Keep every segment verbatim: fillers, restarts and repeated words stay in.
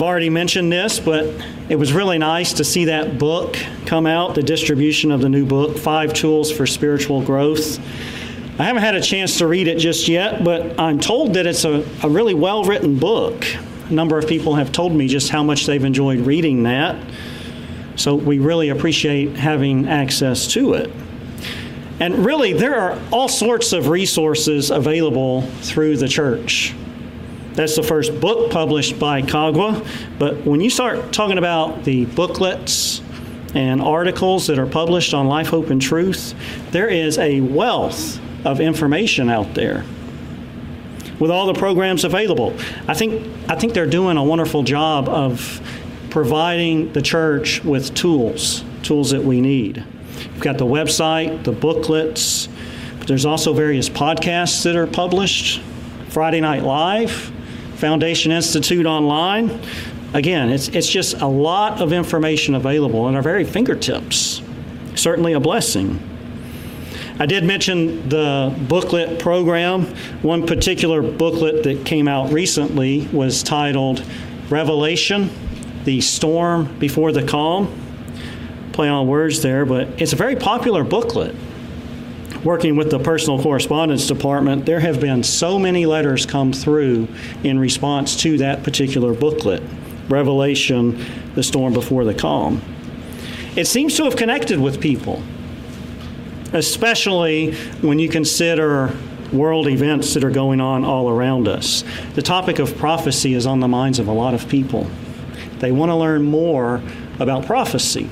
already mentioned this, but it was really nice to see that book come out, the distribution of the new book, Five Tools for Spiritual Growth. I haven't had a chance to read it just yet, but I'm told that it's a, a really well-written book. A number of people have told me just how much they've enjoyed reading that. So we really appreciate having access to it. And really, there are all sorts of resources available through the church. That's the first book published by Kagwa. But when you start talking about the booklets and articles that are published on Life, Hope, and Truth, there is a wealth of information out there with all the programs available. I think I think they're doing a wonderful job of providing the church with tools, tools that we need. We've got the website, the booklets, but there's also various podcasts that are published, Friday Night Live, Foundation Institute Online. Again, it's it's just a lot of information available at our very fingertips. Certainly a blessing. I did mention the booklet program. One particular booklet that came out recently was titled Revelation, the Storm Before the Calm. Play on words there, but it's a very popular booklet. Working with the Personal Correspondence Department, there have been so many letters come through in response to that particular booklet, Revelation, the Storm Before the Calm. It seems to have connected with people, especially when you consider world events that are going on all around us. The topic of prophecy is on the minds of a lot of people. They want to learn more about prophecy.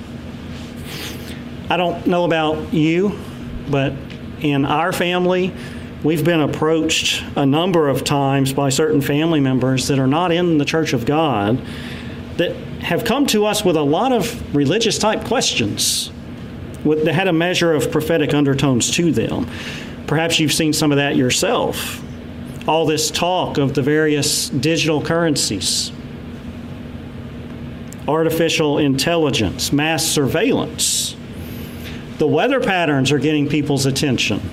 I don't know about you, but in our family, we've been approached a number of times by certain family members that are not in the Church of God that have come to us with a lot of religious type questions that had a measure of prophetic undertones to them. Perhaps you've seen some of that yourself. All this talk of the various digital currencies, artificial intelligence, mass surveillance. The weather patterns are getting people's attention.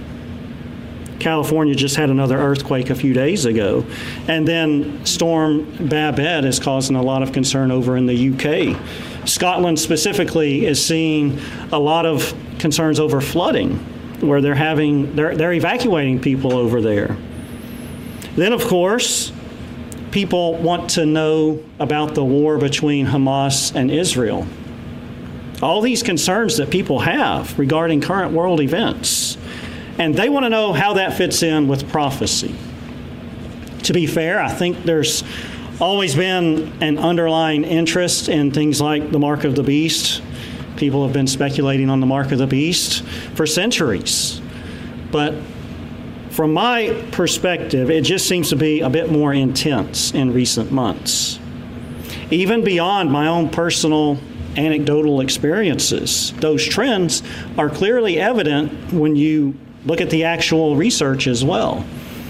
California just had another earthquake a few days ago. And then Storm Babette is causing a lot of concern over in the U K. Scotland specifically is seeing a lot of concerns over flooding, where they're having they're, they're evacuating people over there. Then, of course, people want to know about the war between Hamas and Israel. All these concerns that people have regarding current world events. And they want to know how that fits in with prophecy. To be fair, I think there's always been an underlying interest in things like the mark of the beast. People have been speculating on the mark of the beast for centuries. But from my perspective, it just seems to be a bit more intense in recent months. Even beyond my own personal anecdotal experiences, those trends are clearly evident when you look at the actual research as well.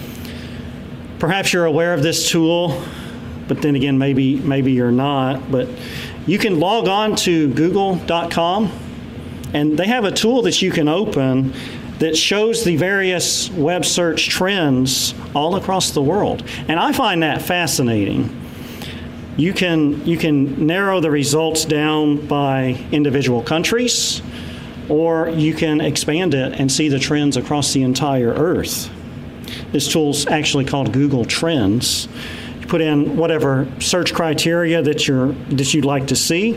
Perhaps you're aware of this tool, but then again, maybe maybe you're not. But you can log on to google dot com, and they have a tool that you can open that shows the various web search trends all across the world. And I find that fascinating. You can you can narrow the results down by individual countries, or you can expand it and see the trends across the entire earth. This tool's actually called Google Trends. You put in whatever search criteria that you're that you'd like to see,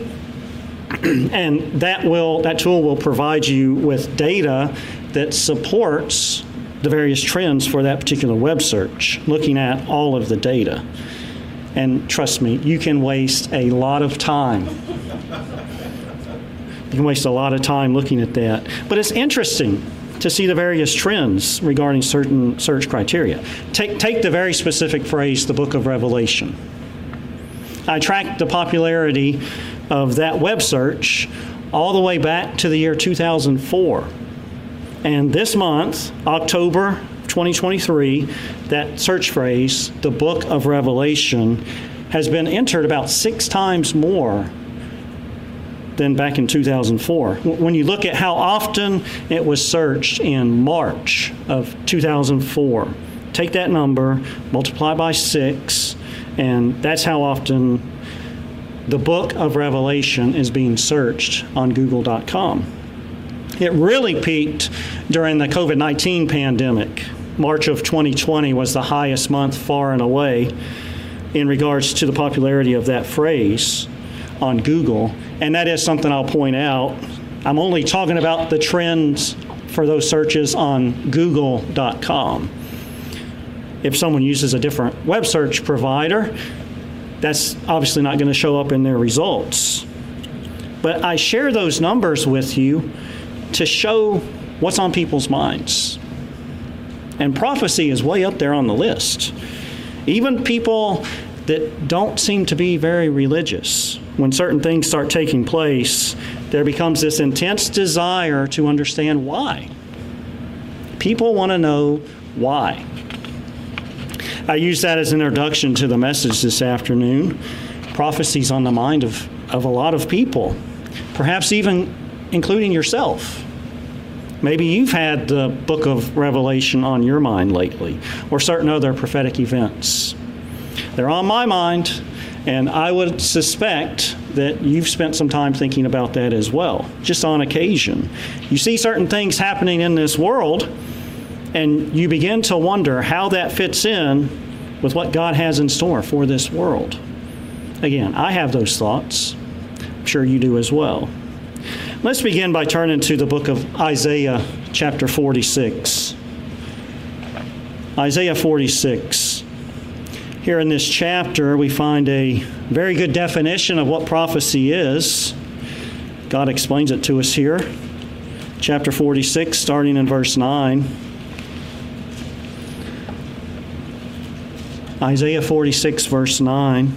and that will that tool will provide you with data that supports the various trends for that particular web search, looking at all of the data. And trust me, you can waste a lot of time. You can waste a lot of time looking at that. But it's interesting to see the various trends regarding certain search criteria. Take, take the very specific phrase, the book of Revelation. I tracked the popularity of that web search all the way back to the year two thousand four. And this month, October twenty twenty-three, that search phrase, the book of Revelation, has been entered about six times more than back in two thousand four. When you look at how often it was searched in March of two thousand four, take that number, multiply by six, And that's how often the book of Revelation is being searched on google dot com. It really peaked during the covid nineteen pandemic. March of twenty twenty was the highest month far and away in regards to the popularity of that phrase on Google. And that is something I'll point out. I'm only talking about the trends for those searches on google dot com. If someone uses a different web search provider, that's obviously not going to show up in their results. But I share those numbers with you to show what's on people's minds. And prophecy is way up there on the list. Even people that don't seem to be very religious, when certain things start taking place, there becomes this intense desire to understand why. People want to know why. I use that as an introduction to the message this afternoon. Prophecy's on the mind of, of a lot of people, perhaps even including yourself. Maybe you've had the book of Revelation on your mind lately, or certain other prophetic events. They're on my mind, and I would suspect that you've spent some time thinking about that as well, just on occasion. You see certain things happening in this world, and you begin to wonder how that fits in with what God has in store for this world. Again, I have those thoughts. I'm sure you do as well. Let's begin by turning to the book of Isaiah, chapter forty-six. Isaiah forty-six. Here in this chapter, we find a very good definition of what prophecy is. God explains it to us here. Chapter forty-six, starting in verse nine. Isaiah forty-six, verse nine.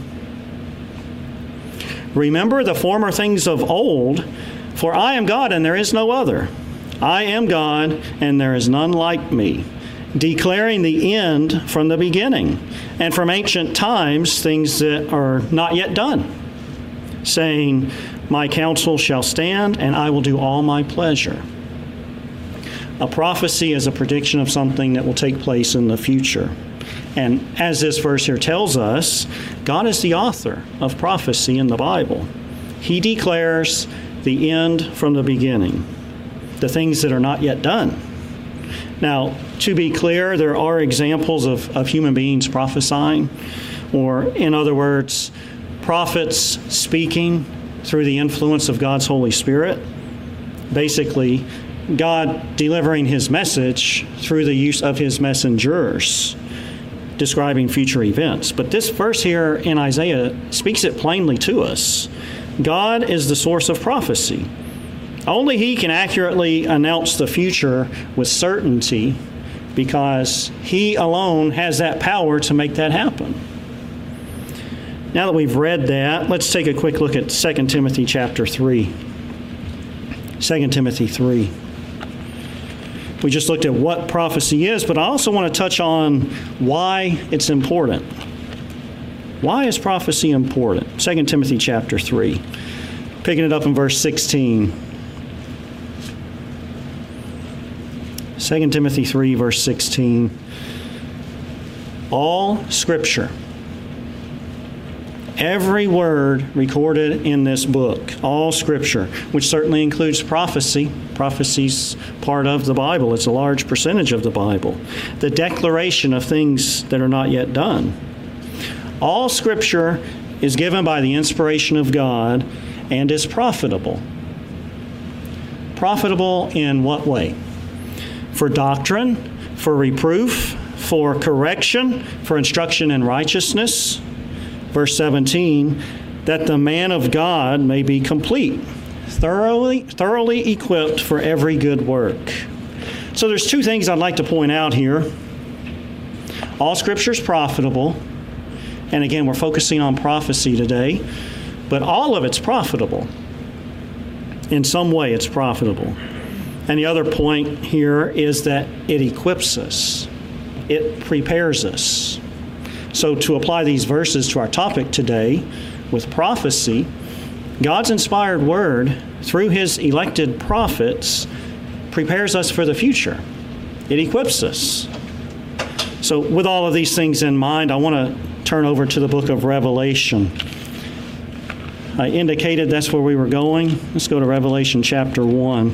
Remember the former things of old, for I am God and there is no other. I am God and there is none like me, declaring the end from the beginning, and from ancient times things that are not yet done, saying, my counsel shall stand, and I will do all my pleasure. A prophecy is a prediction of something that will take place in the future. And as this verse here tells us, God is the author of prophecy in the Bible. He declares the end from the beginning, the things that are not yet done. Now, to be clear, there are examples of, of human beings prophesying, or in other words, prophets speaking through the influence of God's Holy Spirit. Basically, God delivering his message through the use of his messengers, describing future events. But this verse here in Isaiah speaks it plainly to us. God is the source of prophecy. Only he can accurately announce the future with certainty, because he alone has that power to make that happen. Now that we've read that, let's take a quick look at Second Timothy chapter three. Second Timothy three. We just looked at what prophecy is, but I also want to touch on why it's important. Why is prophecy important? Second Timothy chapter three. Picking it up in verse sixteen. Second Timothy three, verse sixteen. All Scripture, every word recorded in this book, all Scripture, which certainly includes prophecy. Prophecy's part of the Bible. It's a large percentage of the Bible. The declaration of things that are not yet done. All Scripture is given by the inspiration of God and is profitable. Profitable in what way? For doctrine, for reproof, for correction, for instruction in righteousness. Verse seventeen, that the man of God may be complete, thoroughly, thoroughly equipped for every good work. So there's two things I'd like to point out here. All Scripture is profitable. And again, we're focusing on prophecy today. But all of it's profitable. In some way, it's profitable. And the other point here is that it equips us. It prepares us. So to apply these verses to our topic today with prophecy, God's inspired word through his elected prophets prepares us for the future. It equips us. So with all of these things in mind, I want to turn over to the book of Revelation. I indicated that's where we were going. Let's go to Revelation chapter one.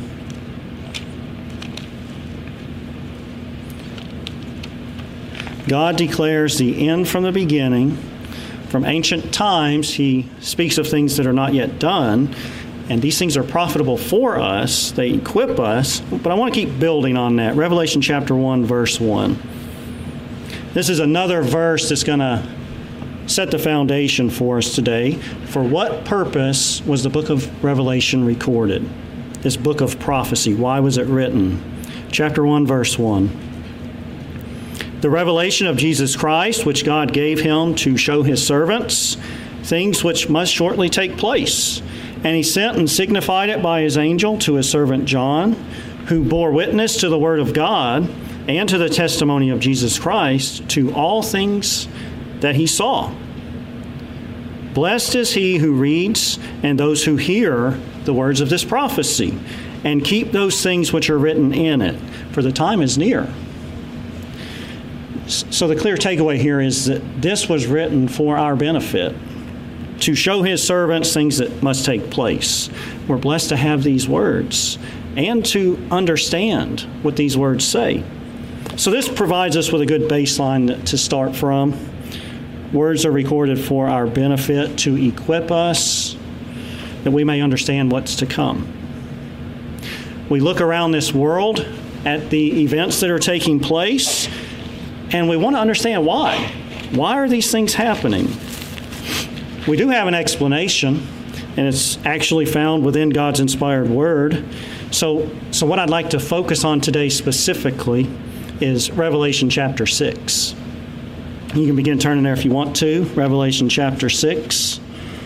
God declares the end from the beginning. From ancient times, he speaks of things that are not yet done, and these things are profitable for us. They equip us, but I want to keep building on that. Revelation chapter one, verse one. This is another verse that's going to set the foundation for us today. For what purpose was the book of Revelation recorded? This book of prophecy, why was it written? Chapter one, verse one. The revelation of Jesus Christ, which God gave him to show his servants, things which must shortly take place. And he sent and signified it by his angel to his servant John, who bore witness to the word of God and to the testimony of Jesus Christ, to all things that he saw. Blessed is he who reads and those who hear the words of this prophecy, and keep those things which are written in it, for the time is near. So the clear takeaway here is that this was written for our benefit, to show his servants things that must take place. We're blessed to have these words and to understand what these words say. So this provides us with a good baseline to start from. Words are recorded for our benefit, to equip us, that we may understand what's to come. We look around this world at the events that are taking place, and we want to understand why. Why are these things happening? We do have an explanation, and it's actually found within God's inspired word. So, so what I'd like to focus on today specifically is Revelation chapter six. You can begin turning there if you want to. Revelation chapter six.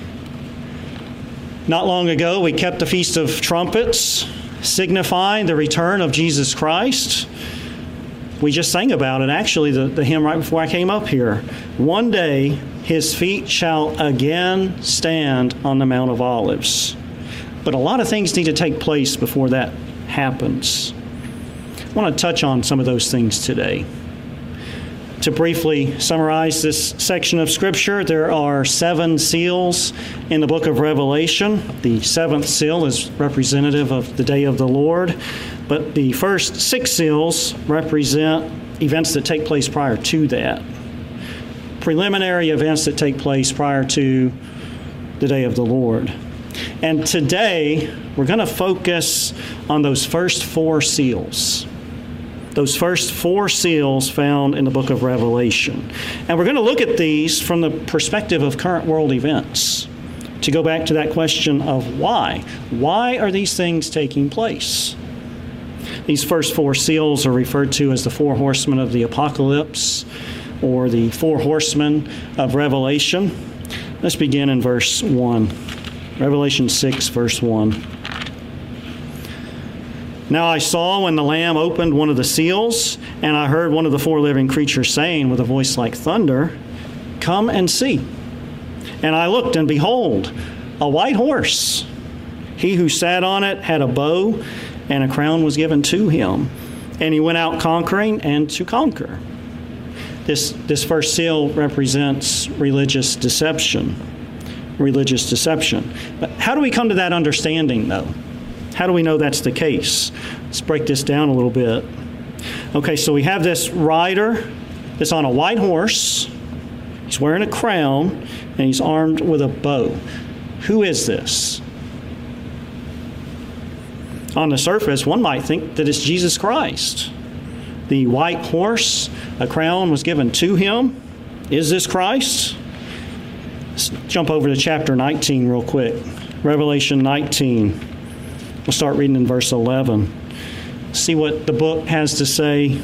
Not long ago, we kept the Feast of Trumpets, signifying the return of Jesus Christ. We just sang about it, actually, the, the hymn right before I came up here. One day, his feet shall again stand on the Mount of Olives. But a lot of things need to take place before that happens. I want to touch on some of those things today. To briefly summarize this section of Scripture, there are seven seals in the book of Revelation. The seventh seal is representative of the day of the Lord, but the first six seals represent events that take place prior to that. Preliminary events that take place prior to the day of the Lord. And today, we're going to focus on those first four seals. Those first four seals found in the book of Revelation. And we're going to look at these from the perspective of current world events, to go back to that question of why. Why are these things taking place? These first four seals are referred to as the four horsemen of the apocalypse, or the four horsemen of Revelation. Let's begin in verse one. Revelation six, verse one. Now I saw when the Lamb opened one of the seals, and I heard one of the four living creatures saying with a voice like thunder, "Come and see." And I looked, and behold, a white horse. He who sat on it had a bow, and a crown was given to him. And he went out conquering and to conquer. This, this first seal represents religious deception. Religious deception. But how do we come to that understanding, though? How do we know that's the case? Let's break this down a little bit. Okay, so we have this rider that's on a white horse. He's wearing a crown, and he's armed with a bow. Who is this? On the surface, one might think that it's Jesus Christ. The white horse, a crown was given to him. Is this Christ? Let's jump over to chapter nineteen real quick. Revelation nineteen. We'll start reading in verse eleven. See what the book has to say.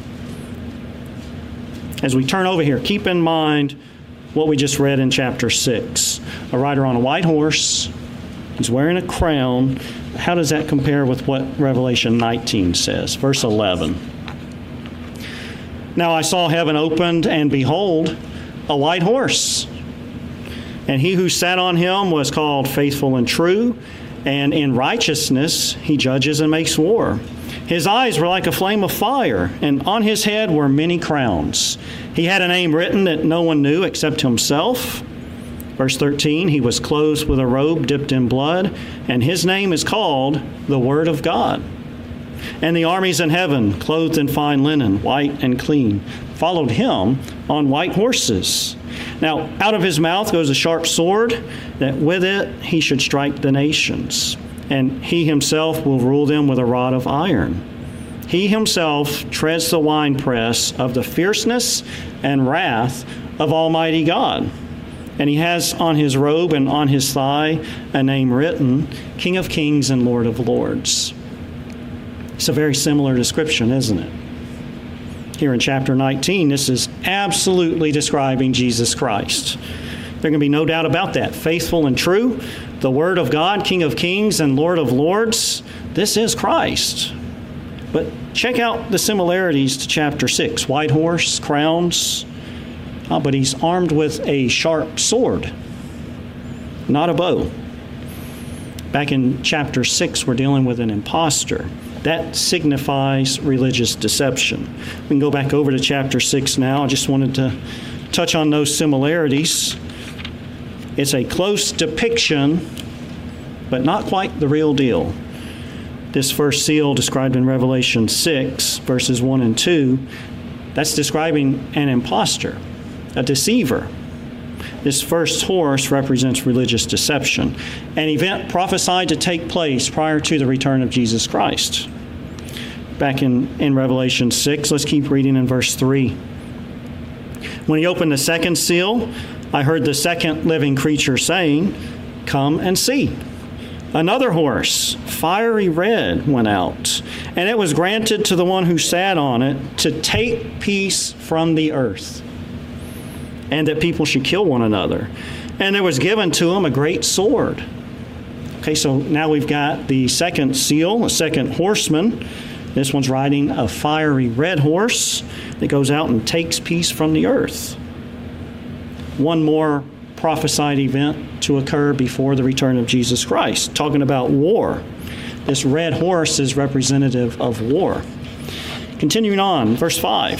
As we turn over here, keep in mind what we just read in chapter six. A rider on a white horse. He's wearing a crown. How does that compare with what Revelation nineteen says? Verse eleven. Now I saw heaven opened, and behold, a white horse. And he who sat on him was called Faithful and True, and in righteousness he judges and makes war. His eyes were like a flame of fire, and on his head were many crowns. He had a name written that no one knew except himself. Verse thirteen, he was clothed with a robe dipped in blood, and his name is called the Word of God. And the armies in heaven, clothed in fine linen, white and clean, followed him on white horses. Now, out of his mouth goes a sharp sword, that with it he should strike the nations. And he himself will rule them with a rod of iron. He himself treads the winepress of the fierceness and wrath of Almighty God. And he has on his robe and on his thigh a name written, King of Kings and Lord of Lords. It's a very similar description, isn't it? Here in chapter nineteen, this is absolutely describing Jesus Christ. There can be no doubt about that. Faithful and true, the Word of God, King of Kings and Lord of Lords, this is Christ. But check out the similarities to chapter six. White horse, crowns, uh, but he's armed with a sharp sword, not a bow. Back in chapter six, we're dealing with an impostor. That signifies religious deception. We can go back over to chapter six now. I just wanted to touch on those similarities. It's a close depiction, but not quite the real deal. This first seal described in Revelation six, verses one and two, that's describing an impostor, a deceiver. This first horse represents religious deception, an event prophesied to take place prior to the return of Jesus Christ. Back in, in Revelation six, let's keep reading in verse three. When he opened the second seal, I heard the second living creature saying, "Come and see." Another horse, fiery red, went out, and it was granted to the one who sat on it to take peace from the earth, and that people should kill one another. And there was given to him a great sword. Okay, so now we've got the second seal, a second horseman. This one's riding a fiery red horse that goes out and takes peace from the earth. One more prophesied event to occur before the return of Jesus Christ, talking about war. This red horse is representative of war. Continuing on, verse five,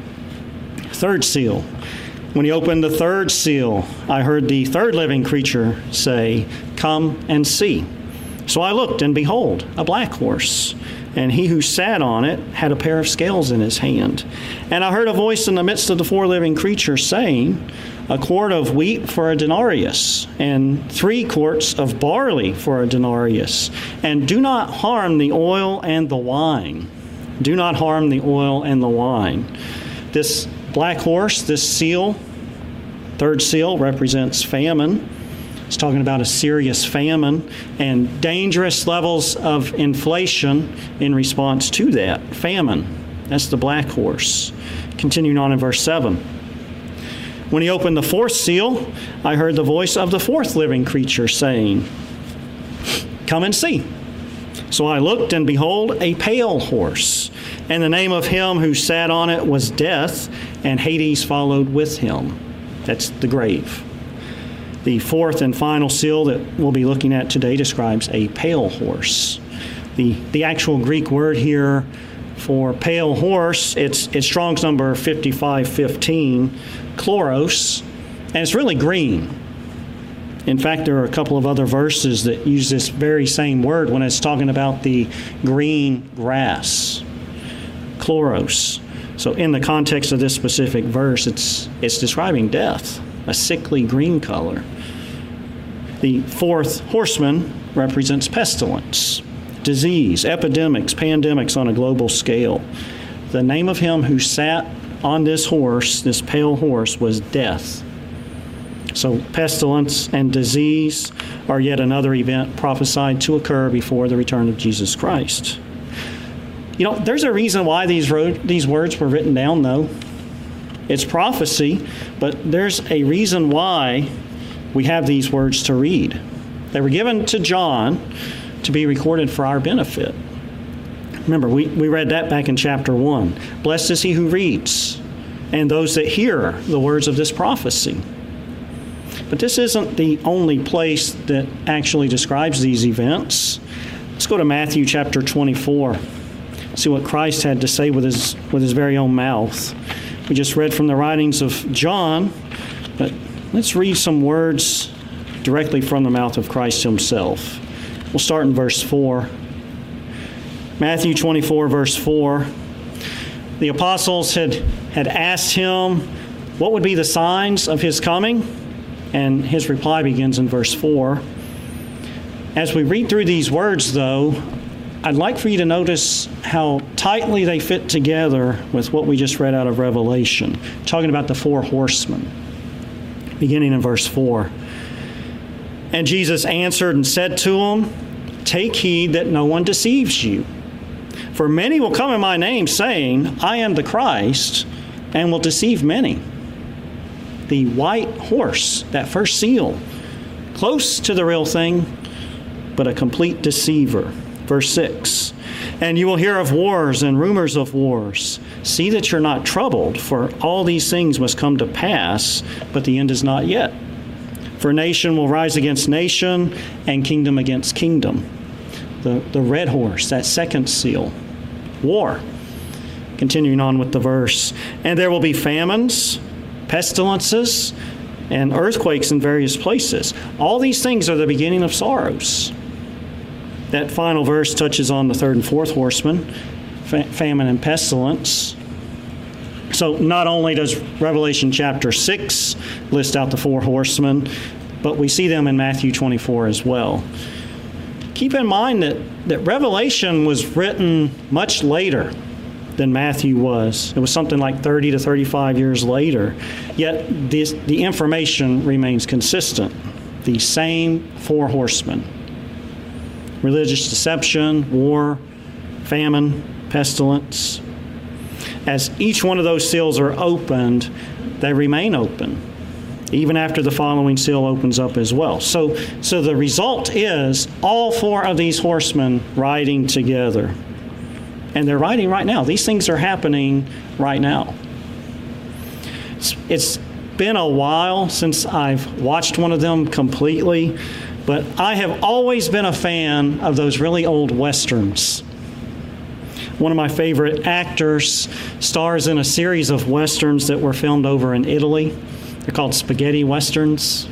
third seal. When he opened the third seal, I heard the third living creature say, "Come and see." So I looked, and behold, a black horse, and he who sat on it had a pair of scales in his hand. And I heard a voice in the midst of the four living creatures saying, "A quart of wheat for a denarius, and three quarts of barley for a denarius, and do not harm the oil and the wine." Do not harm the oil and the wine. This black horse, this seal, third seal, represents famine. It's talking about a serious famine and dangerous levels of inflation in response to that famine. That's the black horse. Continuing on in verse seven. When he opened the fourth seal, I heard the voice of the fourth living creature saying, "Come and see." So I looked, and behold, a pale horse, and the name of him who sat on it was Death, and Hades followed with him. That's the grave. The fourth and final seal that we'll be looking at today describes a pale horse. The, the actual Greek word here for pale horse, it's, it's Strong's number fifty-five fifteen, chloros, and it's really green. In fact, there are a couple of other verses that use this very same word when it's talking about the green grass. Chloros. So in the context of this specific verse, it's it's describing death, a sickly green color. The fourth horseman represents pestilence, disease, epidemics, pandemics on a global scale. The name of him who sat on this horse, this pale horse, was Death. So pestilence and disease are yet another event prophesied to occur before the return of Jesus Christ. You know, there's a reason why these wrote, these words were written down, though. It's prophecy, but there's a reason why we have these words to read. They were given to John to be recorded for our benefit. Remember, we, we read that back in chapter one. Blessed is he who reads, and those that hear the words of this prophecy. But this isn't the only place that actually describes these events. Let's go to Matthew chapter twenty-four. See what Christ had to say with his with his very own mouth. We just read from the writings of John, but let's read some words directly from the mouth of Christ himself. We'll start in verse four. Matthew twenty-four, verse four. The apostles had, had asked him what would be the signs of his coming, and his reply begins in verse four. As we read through these words, though, I'd like for you to notice how tightly they fit together with what we just read out of Revelation, talking about the four horsemen, beginning in verse four. And Jesus answered and said to them, "Take heed that no one deceives you. For many will come in my name, saying, I am the Christ, and will deceive many." The white horse, that first seal, close to the real thing, but a complete deceiver. Verse six, "And you will hear of wars and rumors of wars. See that you're not troubled, for all these things must come to pass, but the end is not yet. For nation will rise against nation, and kingdom against kingdom." The, the red horse, that second seal. War. Continuing on with the verse. "And there will be famines, pestilences, and earthquakes in various places. All these things are the beginning of sorrows." That final verse touches on the third and fourth horsemen, fa- famine and pestilence. So not only does Revelation chapter six list out the four horsemen, but we see them in Matthew twenty-four as well. Keep in mind that, that Revelation was written much later than Matthew was. It was something like thirty to thirty-five years later. Yet this, the information remains consistent. The same four horsemen. Religious deception, war, famine, pestilence. As each one of those seals are opened, they remain open, even after the following seal opens up as well. So, so the result is all four of these horsemen riding together. And they're riding right now. These things are happening right now. It's, it's been a while since I've watched one of them completely, but I have always been a fan of those really old Westerns. One of my favorite actors stars in a series of Westerns that were filmed over in Italy. They're called spaghetti Westerns.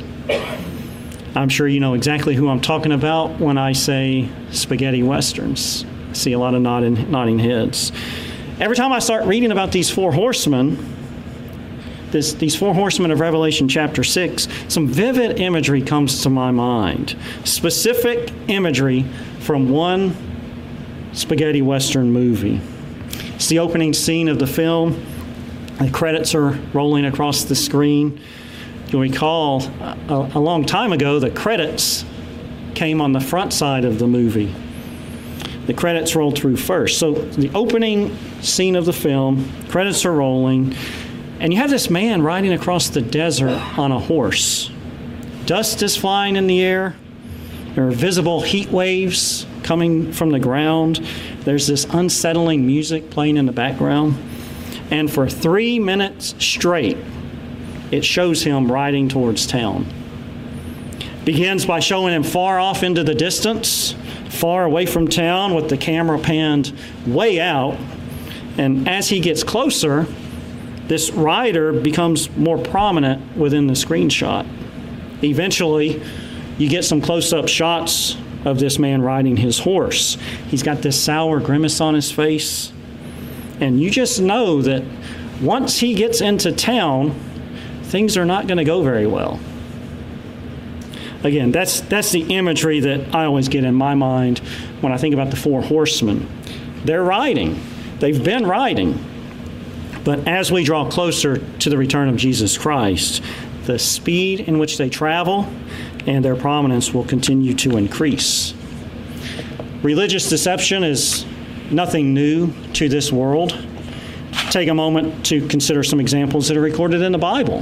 I'm sure you know exactly who I'm talking about when I say spaghetti Westerns. I see a lot of nodding, nodding heads. Every time I start reading about these four horsemen, this, these four horsemen of Revelation chapter six, some vivid imagery comes to my mind. Specific imagery from one spaghetti Western movie. It's the opening scene of the film. The credits are rolling across the screen. You'll recall a, a long time ago, the credits came on the front side of the movie. The credits rolled through first. So the opening scene of the film, credits are rolling, and you have this man riding across the desert on a horse. Dust is flying in the air. There are visible heat waves coming from the ground. There's this unsettling music playing in the background. And for three minutes straight, it shows him riding towards town. Begins by showing him far off into the distance, far away from town, with the camera panned way out. And as he gets closer, this rider becomes more prominent within the screenshot. Eventually, you get some close-up shots of this man riding his horse. He's got this sour grimace on his face. And you just know that once he gets into town, things are not going to go very well. Again, that's that's the imagery that I always get in my mind when I think about the four horsemen. They're riding. They've been riding. But as we draw closer to the return of Jesus Christ, the speed in which they travel and their prominence will continue to increase. Religious deception is nothing new to this world. Take a moment to consider some examples that are recorded in the Bible.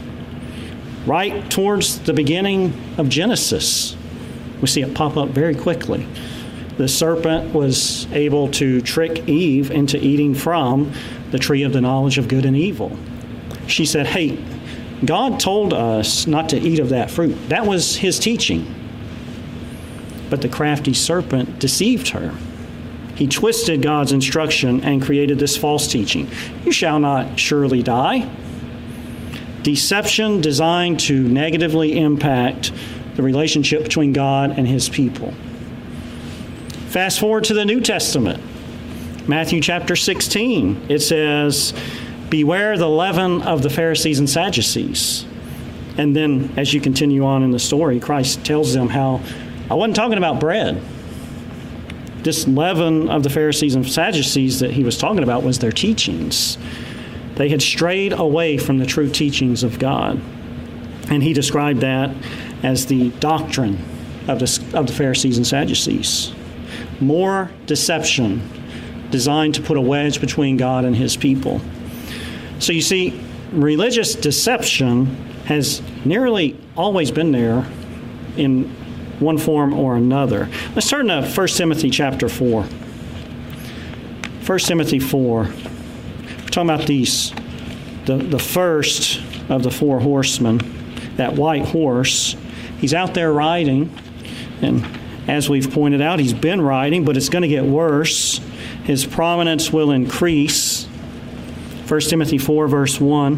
Right towards the beginning of Genesis, we see it pop up very quickly. The serpent was able to trick Eve into eating from the tree of the knowledge of good and evil. She said, hey, God told us not to eat of that fruit. That was his teaching. But the crafty serpent deceived her. He twisted God's instruction and created this false teaching. You shall not surely die. Deception designed to negatively impact the relationship between God and his people. Fast forward to the New Testament. Matthew chapter sixteen, it says, beware the leaven of the Pharisees and Sadducees. And then as you continue on in the story, Christ tells them how, I wasn't talking about bread. This leaven of the Pharisees and Sadducees that he was talking about was their teachings. They had strayed away from the true teachings of God. And he described that as the doctrine of the, of the Pharisees and Sadducees. More deception designed to put a wedge between God and his people. So you see, religious deception has nearly always been there in one form or another. Let's turn to First Timothy chapter four. First Timothy four. We're talking about these, the, the first of the four horsemen, that white horse. He's out there riding, and as we've pointed out, he's been riding, but it's going to get worse. His prominence will increase. First Timothy four, verse one.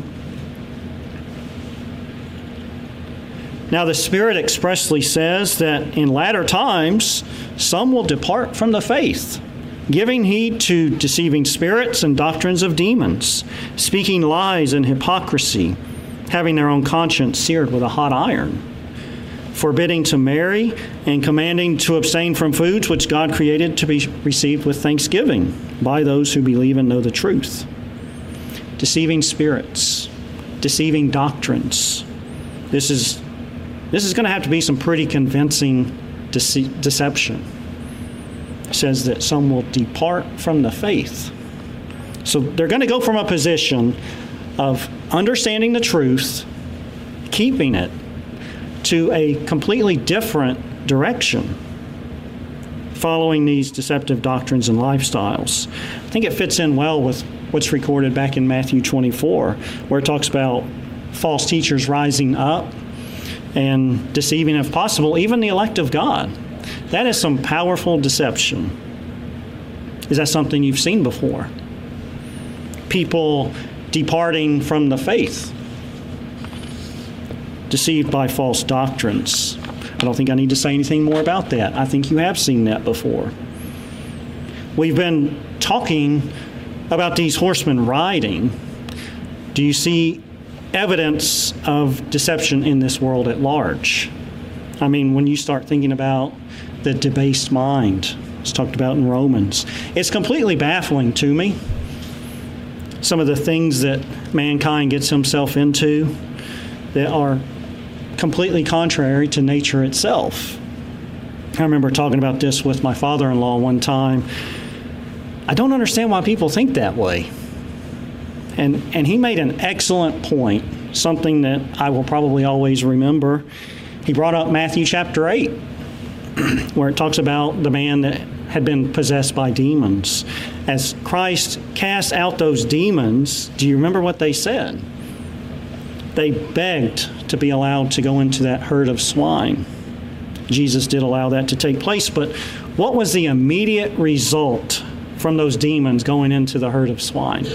Now the Spirit expressly says that in latter times some will depart from the faith, giving heed to deceiving spirits and doctrines of demons, speaking lies and hypocrisy, having their own conscience seared with a hot iron, forbidding to marry and commanding to abstain from foods which God created to be received with thanksgiving by those who believe and know the truth. Deceiving spirits, deceiving doctrines. This is This is going to have to be some pretty convincing dece- deception. It says that some will depart from the faith. So they're going to go from a position of understanding the truth, keeping it, to a completely different direction, following these deceptive doctrines and lifestyles. I think it fits in well with what's recorded back in Matthew twenty-four, where it talks about false teachers rising up and deceiving, if possible, even the elect of God. That is some powerful deception. Is that something you've seen before? People departing from the faith, deceived by false doctrines. I don't think I need to say anything more about that. I think you have seen that before. We've been talking about these horsemen riding. Do you see evidence of deception in this world at large? I mean, when you start thinking about the debased mind, it's talked about in Romans, it's completely baffling to me. Some of the things that mankind gets himself into that are completely contrary to nature itself. I remember talking about this with my father-in-law one time. I don't understand why people think that way. And and he made an excellent point, something that I will probably always remember. He brought up Matthew chapter eight, where it talks about the man that had been possessed by demons. As Christ cast out those demons, do you remember what they said? They begged to be allowed to go into that herd of swine. Jesus did allow that to take place, but what was the immediate result from those demons going into the herd of swine?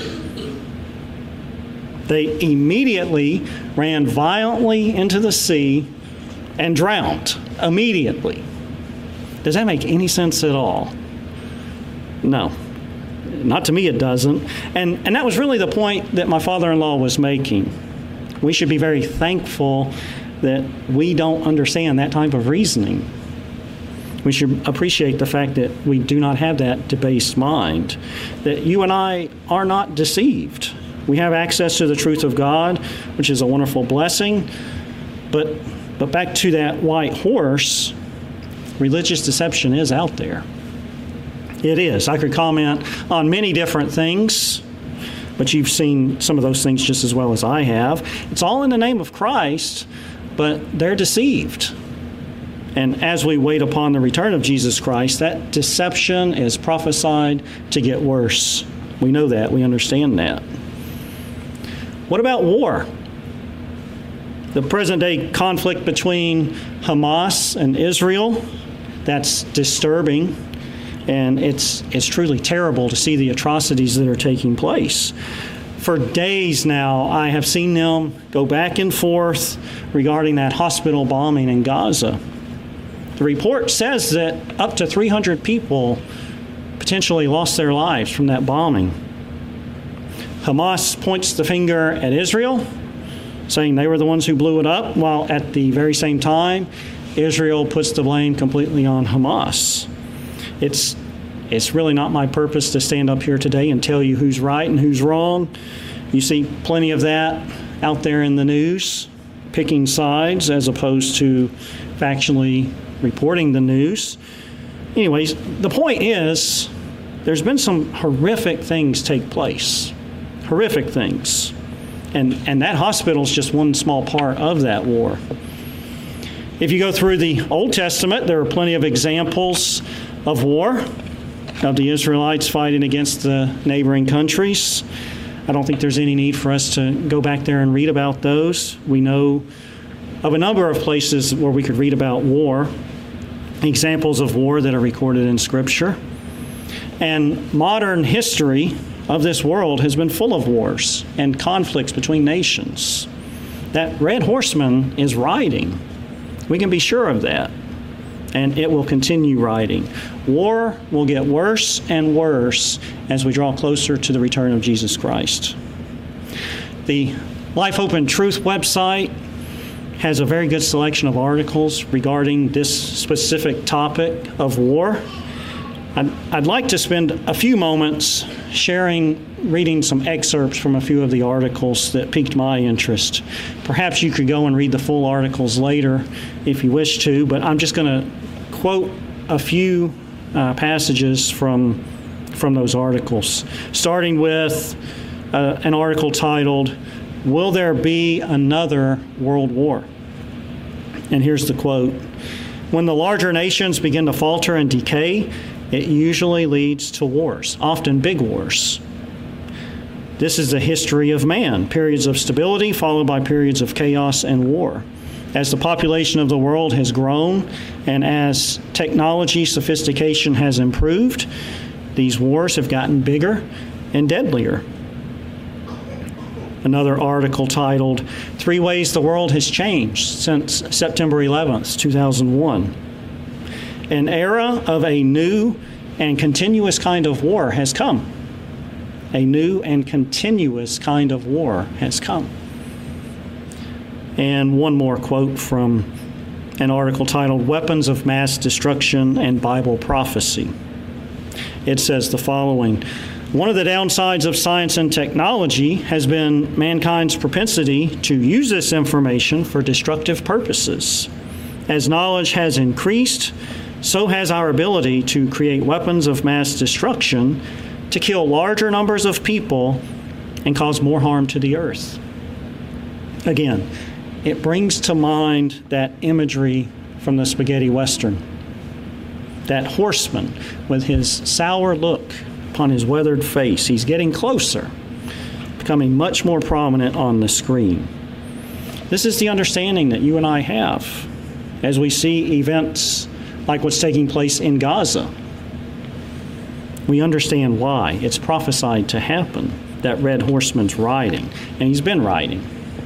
They immediately ran violently into the sea and drowned immediately. Does that make any sense at all? No. Not to me it doesn't. And, and that was really the point that my father-in-law was making. We should be very thankful that we don't understand that type of reasoning. We should appreciate the fact that we do not have that debased mind, that you and I are not deceived. We have access to the truth of God, which is a wonderful blessing. But but back to that white horse, religious deception is out there. It is. I could comment on many different things, but you've seen some of those things just as well as I have. It's all in the name of Christ, but they're deceived. And as we wait upon the return of Jesus Christ, that deception is prophesied to get worse. We know that. We understand that. What about war? The present-day conflict between Hamas and Israel, that's disturbing. And it's it's truly terrible to see the atrocities that are taking place. For days now, I have seen them go back and forth regarding that hospital bombing in Gaza. The report says that up to three hundred people potentially lost their lives from that bombing. Hamas points the finger at Israel, saying they were the ones who blew it up, while at the very same time, Israel puts the blame completely on Hamas. It's it's really not my purpose to stand up here today and tell you who's right and who's wrong. You see plenty of that out there in the news, picking sides as opposed to factually reporting the news. Anyways, the point is, there's been some horrific things take place. Horrific things. And, and that hospital is just one small part of that war. If you go through the Old Testament, there are plenty of examples of war, of the Israelites fighting against the neighboring countries. I don't think there's any need for us to go back there and read about those. We know of a number of places where we could read about war, examples of war that are recorded in Scripture. And modern history of this world has been full of wars and conflicts between nations. That red horseman is riding. We can be sure of that. And it will continue riding. War will get worse and worse as we draw closer to the return of Jesus Christ. The Life, Hope, and Truth website has a very good selection of articles regarding this specific topic of war. I'd, I'd like to spend a few moments sharing, reading some excerpts from a few of the articles that piqued my interest. Perhaps you could go and read the full articles later if you wish to, but I'm just going to quote a few uh, passages from, from those articles, starting with uh, an article titled, "Will There Be Another World War?" And here's the quote: "When the larger nations begin to falter and decay, it usually leads to wars, often big wars. This is the history of man, periods of stability followed by periods of chaos and war. As the population of the world has grown and as technology sophistication has improved, these wars have gotten bigger and deadlier." Another article titled, "Three Ways the World Has Changed Since September eleventh, two thousand one. An era of a new and continuous kind of war has come. A new and continuous kind of war has come." And one more quote from an article titled, "Weapons of Mass Destruction and Bible Prophecy." It says the following: "One of the downsides of science and technology has been mankind's propensity to use this information for destructive purposes. As knowledge has increased, so has our ability to create weapons of mass destruction to kill larger numbers of people and cause more harm to the earth." Again, it brings to mind that imagery from the spaghetti western. That horseman with his sour look upon his weathered face. He's getting closer, becoming much more prominent on the screen. This is the understanding that you and I have as we see events like what's taking place in Gaza. We understand why. It's prophesied to happen. That red horseman's riding, and he's been riding.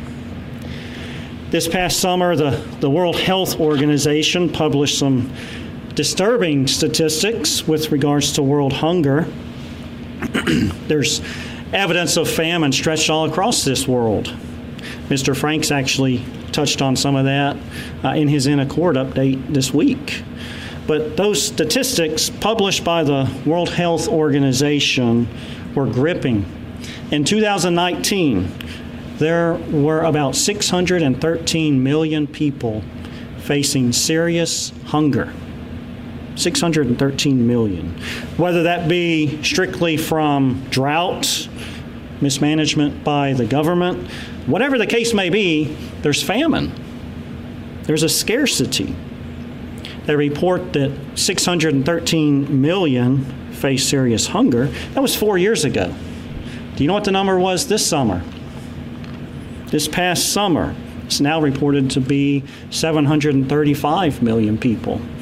This past summer, the, the World Health Organization published some disturbing statistics with regards to world hunger. There's evidence of famine stretched all across this world. Mister Franks actually touched on some of that uh, in his In Accord update this week. But those statistics published by the World Health Organization were gripping. In two thousand nineteen, there were about six hundred thirteen million people facing serious hunger. six hundred thirteen million. Whether that be strictly from drought, mismanagement by the government, whatever the case may be, there's famine. There's a scarcity. They report that six hundred thirteen million face serious hunger. That was four years ago. Do you know what the number was this summer? This past summer, it's now reported to be seven hundred thirty-five million people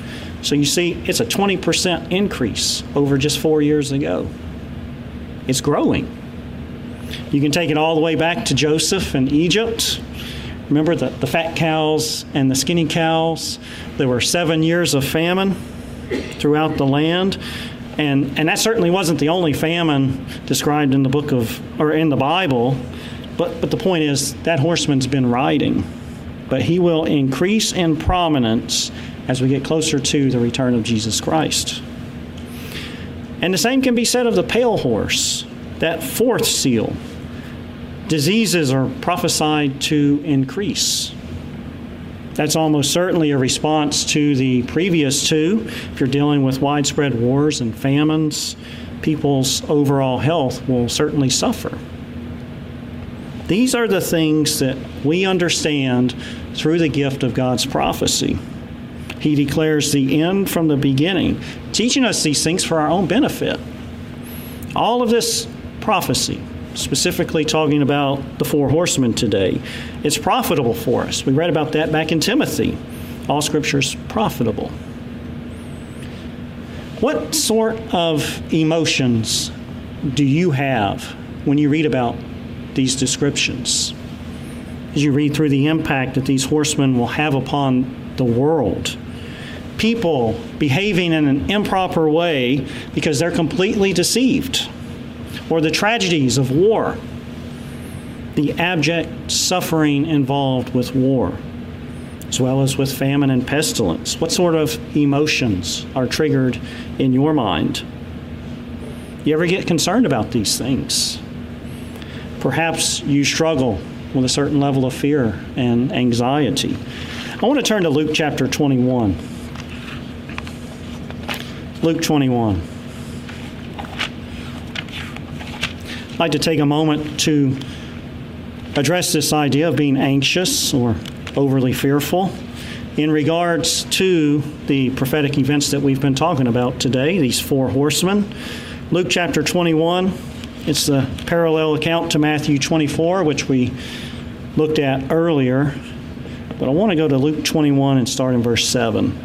So you see, it's a twenty percent increase over just four years ago. It's growing. You can take it all the way back to Joseph in Egypt. Remember the, the fat cows and the skinny cows? There were seven years of famine throughout the land. And, and that certainly wasn't the only famine described in the book of, or in the Bible. But, but the point is, that horseman's been riding. But he will increase in prominence as we get closer to the return of Jesus Christ. And the same can be said of the pale horse, that fourth seal. Diseases are prophesied to increase. That's almost certainly a response to the previous two. If you're dealing with widespread wars and famines, people's overall health will certainly suffer. These are the things that we understand through the gift of God's prophecy. He declares the end from the beginning, teaching us these things for our own benefit. All of this prophecy, specifically talking about the four horsemen today, it's profitable for us. We read about that back in Timothy. All Scripture is profitable. What sort of emotions do you have when you read about these descriptions? As you read through the impact that these horsemen will have upon the world. People behaving in an improper way because they're completely deceived. Or the tragedies of war. The abject suffering involved with war, as well as with famine and pestilence. What sort of emotions are triggered in your mind? You ever get concerned about these things? Perhaps you struggle with a certain level of fear and anxiety. I want to turn to Luke chapter twenty-one. Luke twenty-one. I'd like to take a moment to address this idea of being anxious or overly fearful in regards to the prophetic events that we've been talking about today, these four horsemen. Luke chapter twenty-one, it's the parallel account to Matthew twenty-four, which we looked at earlier. But I want to go to Luke twenty-one and start in verse seven.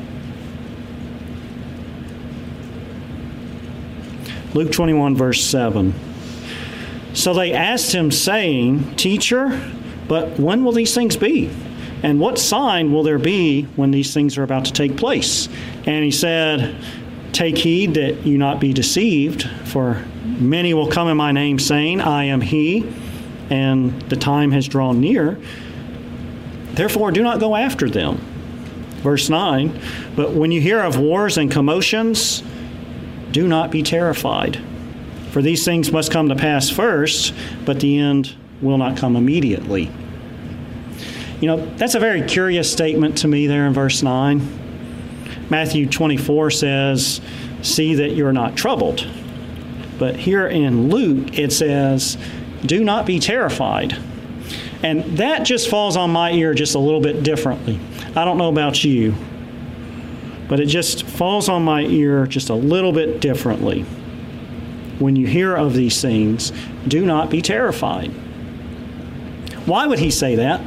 Luke twenty-one, verse seven. So they asked him, saying, Teacher, but when will these things be? And what sign will there be when these things are about to take place? And he said, Take heed that you not be deceived, for many will come in my name, saying, I am he, and the time has drawn near. Therefore, do not go after them. Verse nine, But when you hear of wars and commotions, do not be terrified. For these things must come to pass first, but the end will not come immediately. You know, that's a very curious statement to me there in verse nine. Matthew twenty-four says, See that you're not troubled. But here in Luke, it says, Do not be terrified. And that just falls on my ear just a little bit differently. I don't know about you, but it just falls on my ear just a little bit differently. When you hear of these things, do not be terrified. Why would he say that?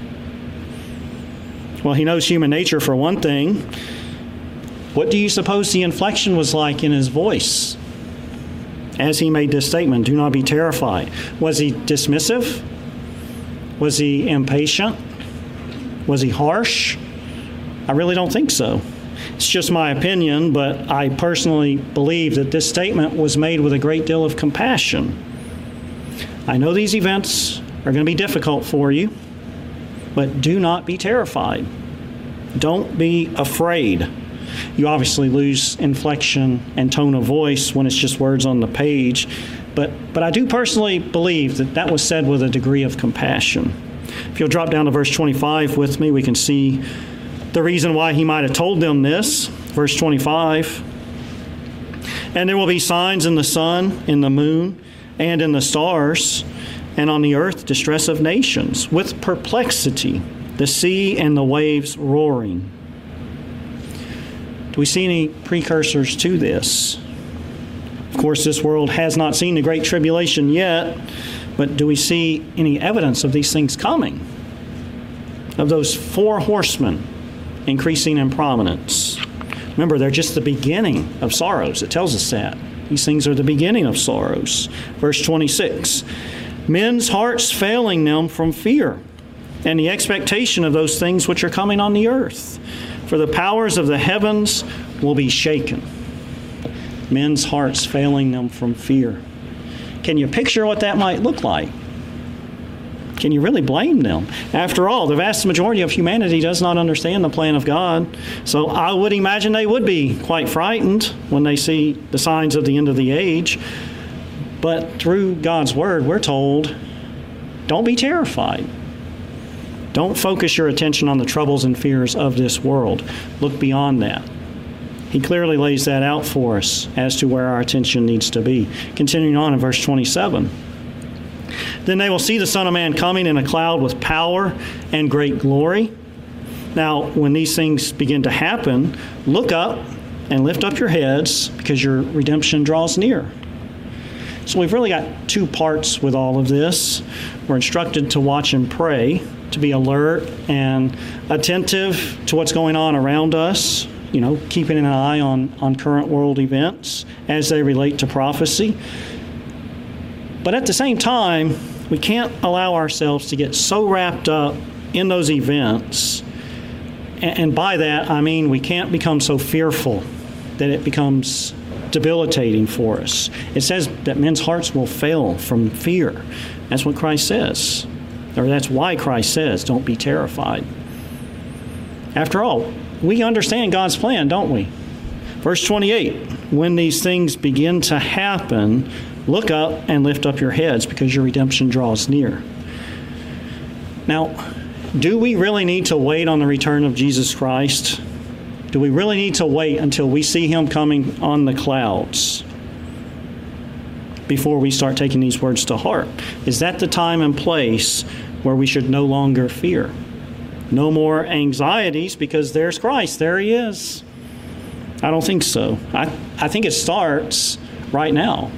Well, he knows human nature for one thing. What do you suppose the inflection was like in his voice as he made this statement, do not be terrified? Was he dismissive? Was he impatient? Was he harsh? I really don't think so. It's just my opinion, but I personally believe that this statement was made with a great deal of compassion. I know these events are going to be difficult for you, but do not be terrified. Don't be afraid. You obviously lose inflection and tone of voice when it's just words on the page, but, but I do personally believe that that was said with a degree of compassion. If you'll drop down to verse twenty-five with me, we can see the reason why he might have told them this. Verse twenty-five, And there will be signs in the sun, in the moon, and in the stars, and on the earth distress of nations, with perplexity, the sea and the waves roaring. Do we see any precursors to this? Of course, this world has not seen the Great Tribulation yet, but do we see any evidence of these things coming? Of those four horsemen increasing in prominence? Remember, they're just the beginning of sorrows. It tells us that. These things are the beginning of sorrows. Verse twenty-six, men's hearts failing them from fear and the expectation of those things which are coming on the earth. For the powers of the heavens will be shaken. Men's hearts failing them from fear. Can you picture what that might look like? Can you really blame them? After all, the vast majority of humanity does not understand the plan of God. So I would imagine they would be quite frightened when they see the signs of the end of the age. But through God's word, we're told, don't be terrified. Don't focus your attention on the troubles and fears of this world. Look beyond that. He clearly lays that out for us as to where our attention needs to be. Continuing on in verse twenty-seven. Then they will see the Son of Man coming in a cloud with power and great glory. Now, when these things begin to happen, look up and lift up your heads because your redemption draws near. So we've really got two parts with all of this. We're instructed to watch and pray, to be alert and attentive to what's going on around us, you know, keeping an eye on, on current world events as they relate to prophecy. But at the same time, we can't allow ourselves to get so wrapped up in those events. And, and by that, I mean we can't become so fearful that it becomes debilitating for us. It says that men's hearts will fail from fear. That's what Christ says. Or that's why Christ says, don't be terrified. After all, we understand God's plan, don't we? Verse twenty-eight, when these things begin to happen, look up and lift up your heads because your redemption draws near. Now, do we really need to wait on the return of Jesus Christ? Do we really need to wait until we see him coming on the clouds before we start taking these words to heart? Is that the time and place where we should no longer fear? No more anxieties because there's Christ. There he is. I don't think so. I, I think it starts right now.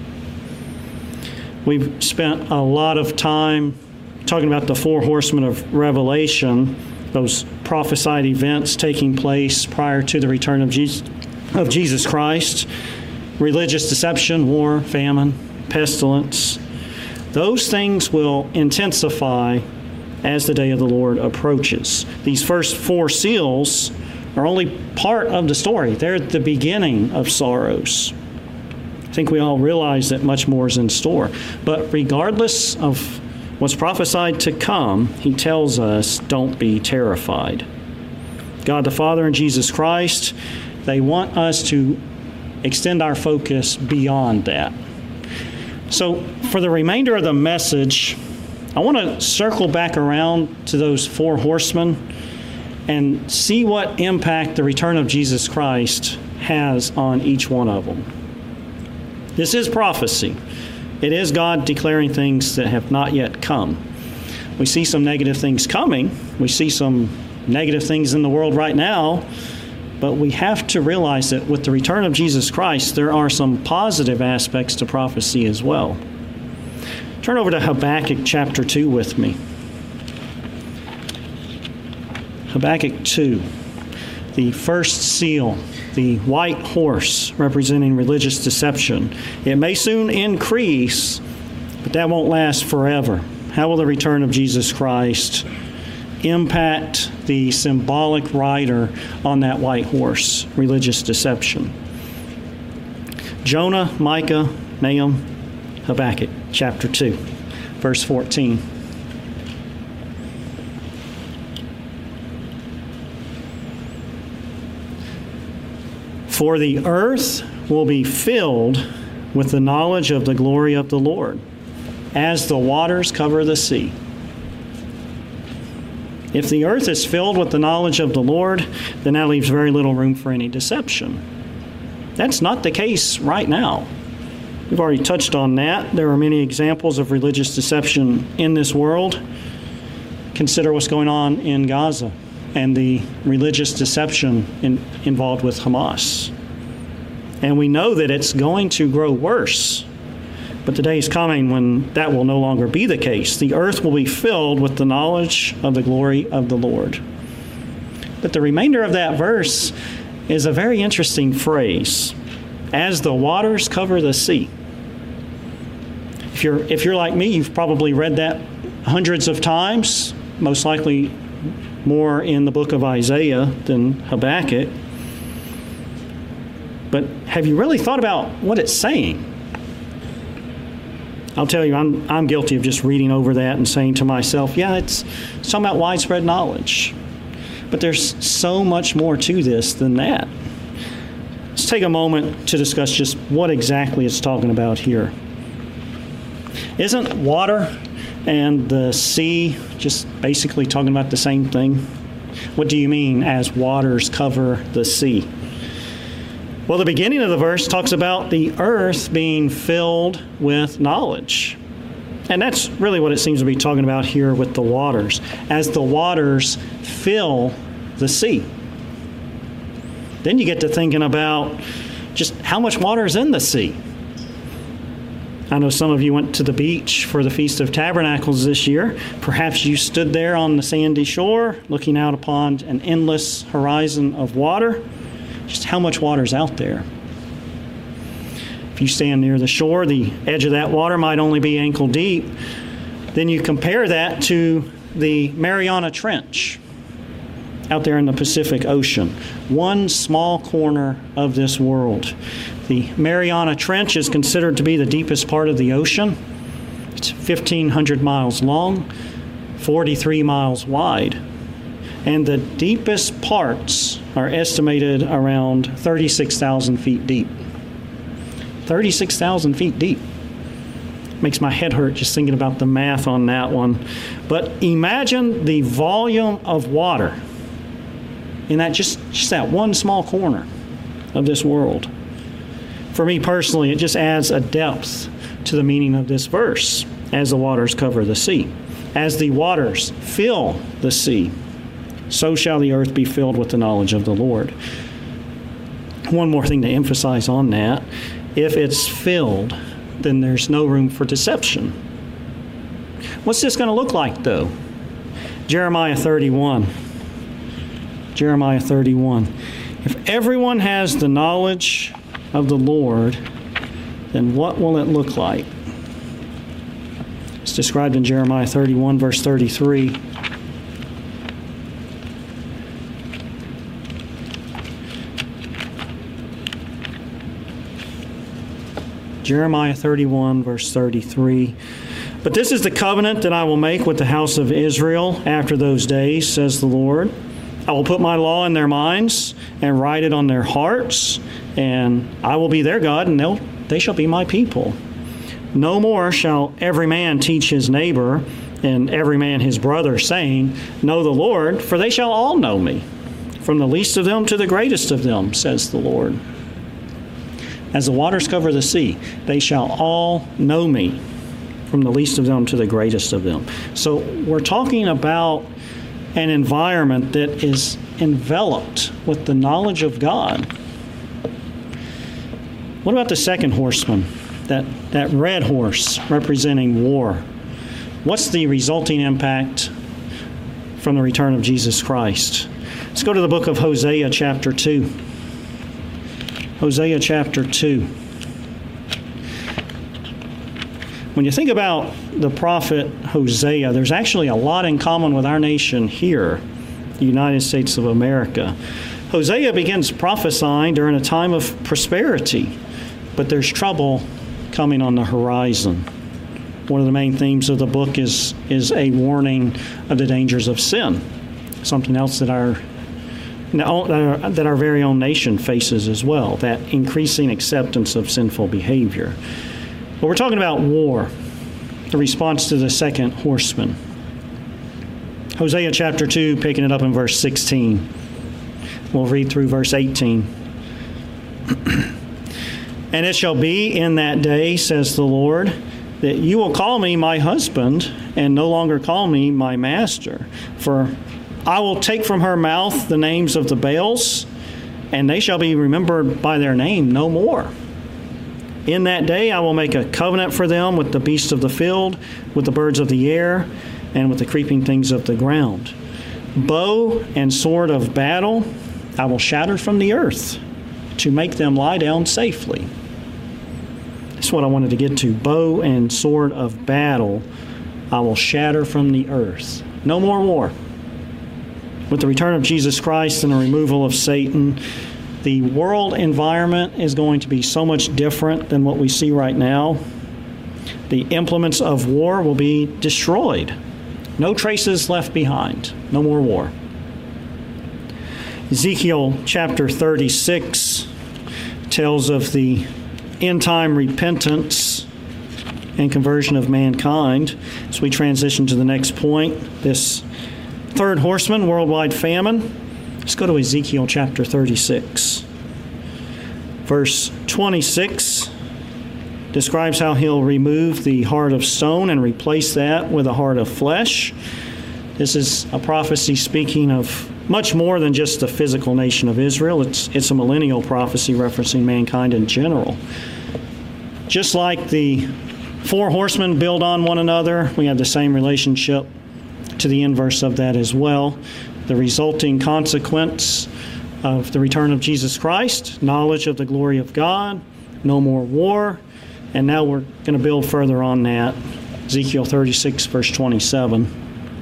We've spent a lot of time talking about the four horsemen of Revelation, those prophesied events taking place prior to the return of Jesus, of Jesus Christ. Religious deception, war, famine, pestilence. Those things will intensify as the day of the Lord approaches. These first four seals are only part of the story. They're the beginning of sorrows. I think we all realize that much more is in store. But regardless of what's prophesied to come, he tells us, don't be terrified. God the Father and Jesus Christ, they want us to extend our focus beyond that. So for the remainder of the message, I want to circle back around to those four horsemen and see what impact the return of Jesus Christ has on each one of them. This is prophecy. It is God declaring things that have not yet come. We see some negative things coming. We see some negative things in the world right now. But we have to realize that with the return of Jesus Christ, there are some positive aspects to prophecy as well. Turn over to Habakkuk chapter two with me. Habakkuk two, the first seal, the white horse representing religious deception. It may soon increase, but that won't last forever. How will the return of Jesus Christ impact the symbolic rider on that white horse, religious deception? Jonah, Micah, Nahum, Habakkuk, chapter two, verse fourteen. For the earth will be filled with the knowledge of the glory of the Lord, as the waters cover the sea. If the earth is filled with the knowledge of the Lord, then that leaves very little room for any deception. That's not the case right now. We've already touched on that. There are many examples of religious deception in this world. Consider what's going on in Gaza and the religious deception in, involved with Hamas. And we know that it's going to grow worse. But the day is coming when that will no longer be the case. The earth will be filled with the knowledge of the glory of the Lord. But the remainder of that verse is a very interesting phrase. As the waters cover the sea. If you're, if you're like me, you've probably read that hundreds of times, most likely more in the book of Isaiah than Habakkuk. But have you really thought about what it's saying? I'll tell you, I'm, I'm guilty of just reading over that and saying to myself, yeah, it's, it's talking about widespread knowledge. But there's so much more to this than that. Let's take a moment to discuss just what exactly it's talking about here. Isn't water and the sea just basically talking about the same thing? What do you mean as waters cover the sea? Well, the beginning of the verse talks about the earth being filled with knowledge. And that's really what it seems to be talking about here with the waters. As the waters fill the sea. Then you get to thinking about just how much water is in the sea. I know some of you went to the beach for the Feast of Tabernacles this year. Perhaps you stood there on the sandy shore looking out upon an endless horizon of water. Just how much water is out there. If you stand near the shore, the edge of that water might only be ankle deep. Then you compare that to the Mariana Trench out there in the Pacific Ocean, one small corner of this world. The Mariana Trench is considered to be the deepest part of the ocean. It's fifteen hundred miles long, forty-three miles wide. And the deepest parts are estimated around thirty-six thousand feet deep. thirty-six thousand feet deep. Makes my head hurt just thinking about the math on that one. But imagine the volume of water in that just, just that one small corner of this world. For me personally, it just adds a depth to the meaning of this verse. As the waters cover the sea. As the waters fill the sea, so shall the earth be filled with the knowledge of the Lord. One more thing to emphasize on that. If it's filled, then there's no room for deception. What's this going to look like, though? Jeremiah thirty-one. Jeremiah thirty-one. If everyone has the knowledge of the Lord, then what will it look like? It's described in Jeremiah thirty-one, verse thirty-three. Jeremiah thirty-one, verse thirty-three. But this is the covenant that I will make with the house of Israel after those days, says the Lord. I will put my law in their minds and write it on their hearts, and I will be their God, and they'll, they shall be my people. No more shall every man teach his neighbor and every man his brother, saying, Know the Lord, for they shall all know me, from the least of them to the greatest of them, says the Lord. As the waters cover the sea, they shall all know me, from the least of them to the greatest of them. So we're talking about an environment that is enveloped with the knowledge of God. What about the second horseman, that, that red horse representing war? What's the resulting impact from the return of Jesus Christ? Let's go to the book of Hosea chapter two. Hosea chapter two. When you think about the prophet Hosea, there's actually a lot in common with our nation here, the United States of America. Hosea begins prophesying during a time of prosperity, but there's trouble coming on the horizon. One of the main themes of the book is, is a warning of the dangers of sin, something else that our that our very own nation faces as well, that increasing acceptance of sinful behavior. But we're talking about war, the response to the second horseman. Hosea chapter two, picking it up in verse sixteen. We'll read through verse eighteen. And it shall be in that day, says the Lord, that you will call me my husband and no longer call me my master. For I will take from her mouth the names of the Baals, and they shall be remembered by their name no more. In that day I will make a covenant for them with the beasts of the field, with the birds of the air, and with the creeping things of the ground. Bow and sword of battle I will shatter from the earth to make them lie down safely. That's what I wanted to get to. Bow and sword of battle, I will shatter from the earth. No more war. With the return of Jesus Christ and the removal of Satan, the world environment is going to be so much different than what we see right now. The implements of war will be destroyed. No traces left behind. No more war. Ezekiel chapter thirty-six tells of the end-time repentance and conversion of mankind. As we transition to the next point, this third horseman, worldwide famine. Let's go to Ezekiel chapter thirty-six. Verse twenty-six describes how he'll remove the heart of stone and replace that with a heart of flesh. This is a prophecy speaking of much more than just the physical nation of Israel. It's, it's a millennial prophecy referencing mankind in general. Just like the four horsemen build on one another, we have the same relationship to the inverse of that as well. The resulting consequence of the return of Jesus Christ, knowledge of the glory of God, no more war, and now we're going to build further on that. Ezekiel thirty-six, verse twenty-seven.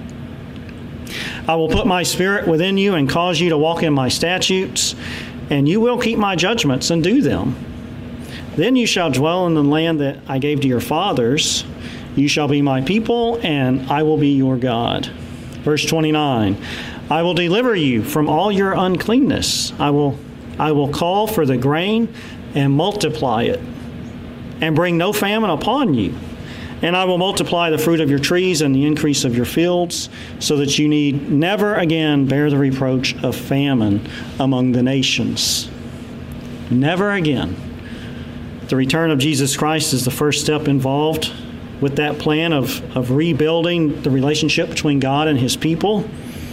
I will put my spirit within you and cause you to walk in my statutes, and you will keep my judgments and do them. Then you shall dwell in the land that I gave to your fathers. You shall be my people, and I will be your God. Verse twenty-nine, I will deliver you from all your uncleanness. I will, I will call for the grain and multiply it, and bring no famine upon you. And I will multiply the fruit of your trees and the increase of your fields, so that you need never again bear the reproach of famine among the nations. Never again. The return of Jesus Christ is the first step involved with that plan of, of rebuilding the relationship between God and his people.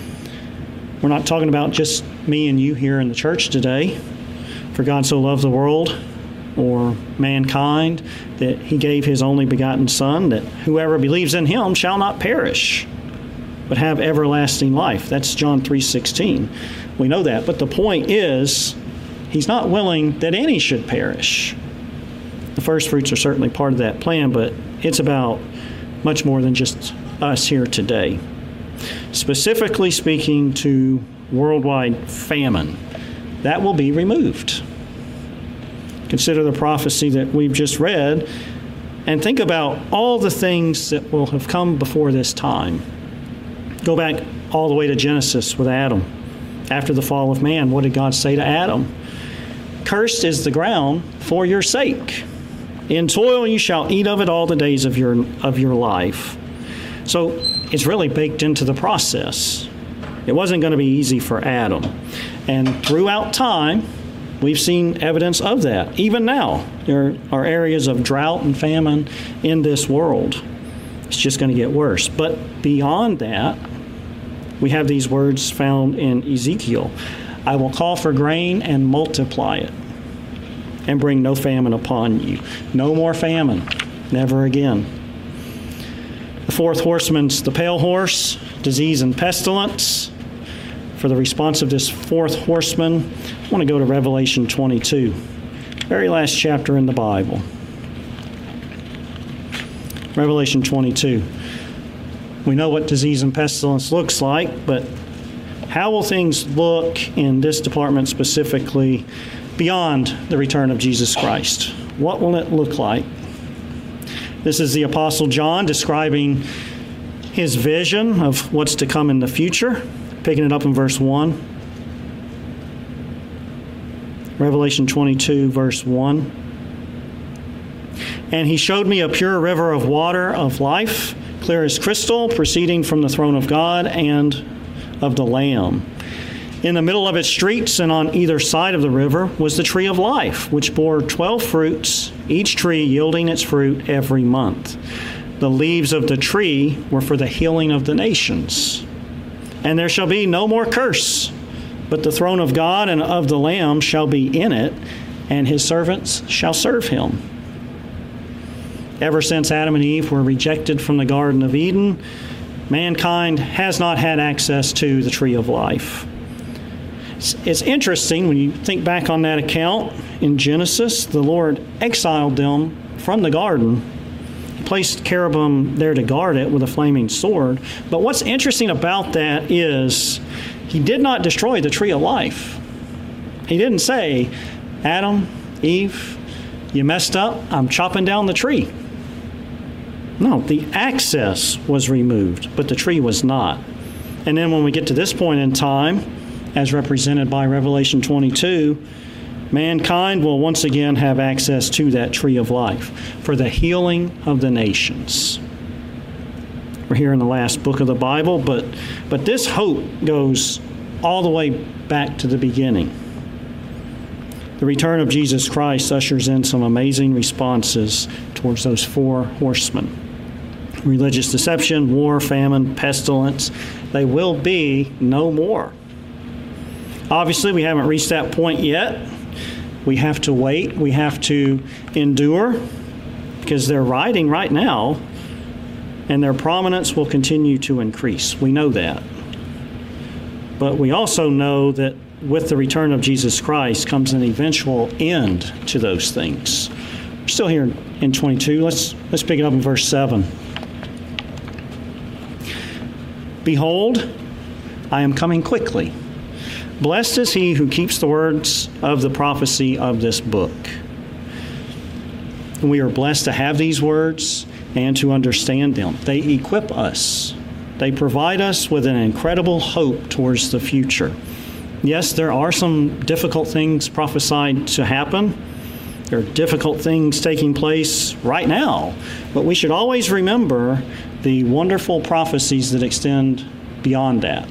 We're not talking about just me and you here in the church today. For God so loved the world, or mankind, that he gave his only begotten Son, that whoever believes in him shall not perish, but have everlasting life. That's John three sixteen. We know that. But the point is, he's not willing that any should perish. The first fruits are certainly part of that plan, but it's about much more than just us here today. Specifically speaking to worldwide famine, that will be removed. Consider the prophecy that we've just read, and think about all the things that will have come before this time. Go back all the way to Genesis with Adam. After the fall of man, what did God say to Adam? Cursed is the ground for your sake. In toil you shall eat of it all the days of your of your life. So it's really baked into the process. It wasn't going to be easy for Adam. And throughout time, we've seen evidence of that. Even now, there are areas of drought and famine in this world. It's just going to get worse. But beyond that, we have these words found in Ezekiel. I will call for grain and multiply it, and bring no famine upon you. No more famine. Never again. The fourth horseman's the pale horse, disease and pestilence. For the response of this fourth horseman, I want to go to Revelation twenty-two, very last chapter in the Bible. Revelation twenty-two. We know what disease and pestilence looks like, but how will things look in this department specifically beyond the return of Jesus Christ? What will it look like? This is the Apostle John describing his vision of what's to come in the future. Picking it up in verse one. Revelation twenty-two, verse one. And he showed me a pure river of water of life, clear as crystal, proceeding from the throne of God and of the Lamb. In the middle of its streets and on either side of the river was the tree of life, which bore twelve fruits, each tree yielding its fruit every month. The leaves of the tree were for the healing of the nations. And there shall be no more curse, but the throne of God and of the Lamb shall be in it, and his servants shall serve him. Ever since Adam and Eve were rejected from the Garden of Eden, mankind has not had access to the tree of life. It's, it's interesting when you think back on that account in Genesis, the Lord exiled them from the garden. He placed cherubim there to guard it with a flaming sword. But what's interesting about that is he did not destroy the tree of life. He didn't say, Adam, Eve, you messed up, I'm chopping down the tree. No, the access was removed, but the tree was not. And then when we get to this point in time, as represented by Revelation twenty-two, mankind will once again have access to that tree of life for the healing of the nations. We're here in the last book of the Bible, but, but this hope goes all the way back to the beginning. The return of Jesus Christ ushers in some amazing responses towards those four horsemen. Religious deception, war, famine, pestilence, they will be no more. Obviously, we haven't reached that point yet. We have to wait. We have to endure because they're riding right now, and their prominence will continue to increase. We know that. But we also know that with the return of Jesus Christ comes an eventual end to those things. We're still here in twenty-two. Let's, let's pick it up in verse seven. Behold, I am coming quickly. Blessed is he who keeps the words of the prophecy of this book. And we are blessed to have these words and to understand them. They equip us. They provide us with an incredible hope towards the future. Yes, there are some difficult things prophesied to happen. There are difficult things taking place right now. But we should always remember the wonderful prophecies that extend beyond that.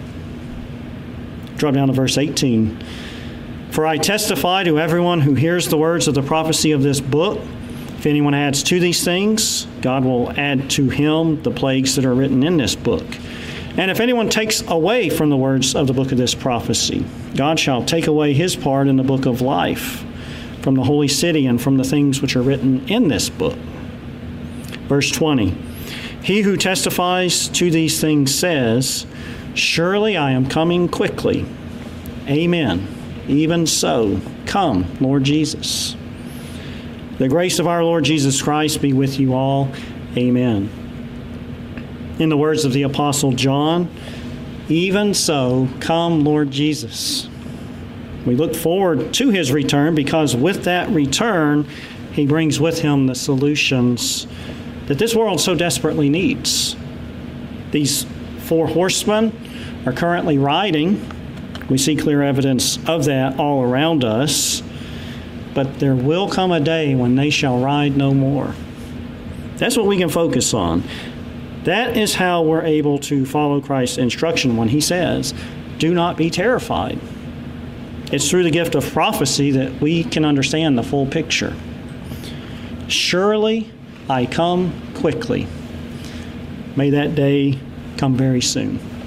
Drop down to verse eighteen. For I testify to everyone who hears the words of the prophecy of this book. If anyone adds to these things, God will add to him the plagues that are written in this book. And if anyone takes away from the words of the book of this prophecy, God shall take away his part in the book of life, from the holy city and from the things which are written in this book. Verse twenty. He who testifies to these things says, surely I am coming quickly. Amen. Even so, come, Lord Jesus. The grace of our Lord Jesus Christ be with you all. Amen. In the words of the Apostle John, even so, come, Lord Jesus. We look forward to his return because with that return, he brings with him the solutions that this world so desperately needs. These four horsemen are currently riding. We see clear evidence of that all around us. But there will come a day when they shall ride no more. That's what we can focus on. That is how we're able to follow Christ's instruction when he says, do not be terrified. It's through the gift of prophecy that we can understand the full picture. Surely I come quickly. May that day come very soon.